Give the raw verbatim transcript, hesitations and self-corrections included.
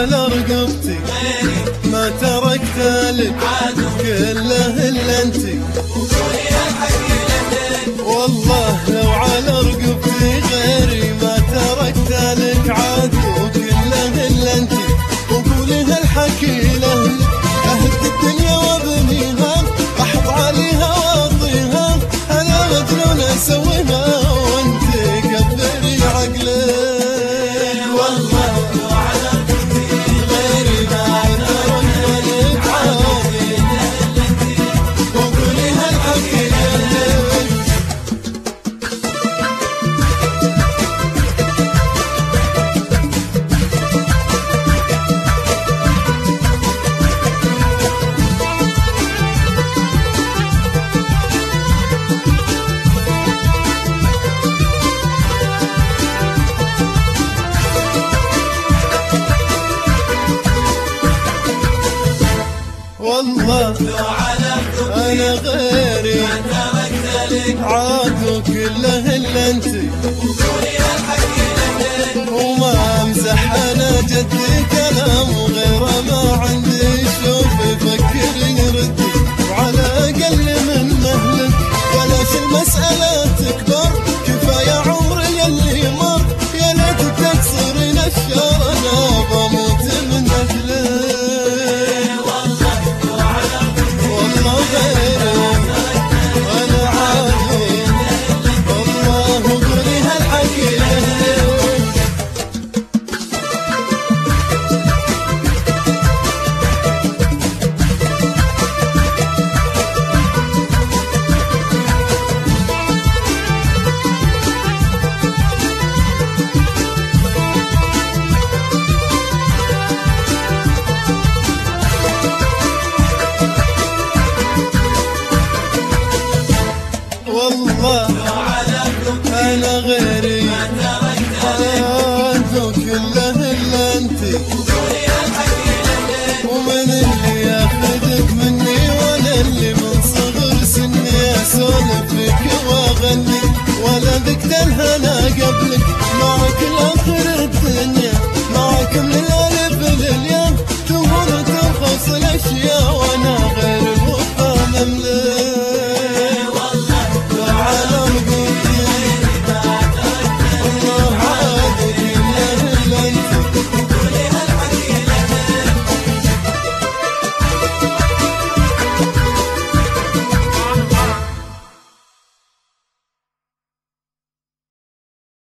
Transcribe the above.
على رقبتي ما تركت لك كله الا انتي. والله لو على رقبتي غيري ما تركت لك عدو كله الا انتي. وقولي هالحكي له اهد الدنيا وابنيها احط عليها واطيها انا مجنون اسويها وانتي كبري عقلك. والله أنا غيري عادو كله إلا أنتي. وما أمزح أنا جدي كلام وغيره ما عندي. شوف فكرني ردي وعلى أقل من مهلك بلاش المسألة تكبر. كفاية عمري يلي مر يا ليت تكسرين الشر أنا بموت من أجلك. والله أنا غيري عادو كله إلا أنتي. ومن اللي ياخذك مني ولا اللي من صغر سني أسولف فيك وأغني ولا ذقت الهنا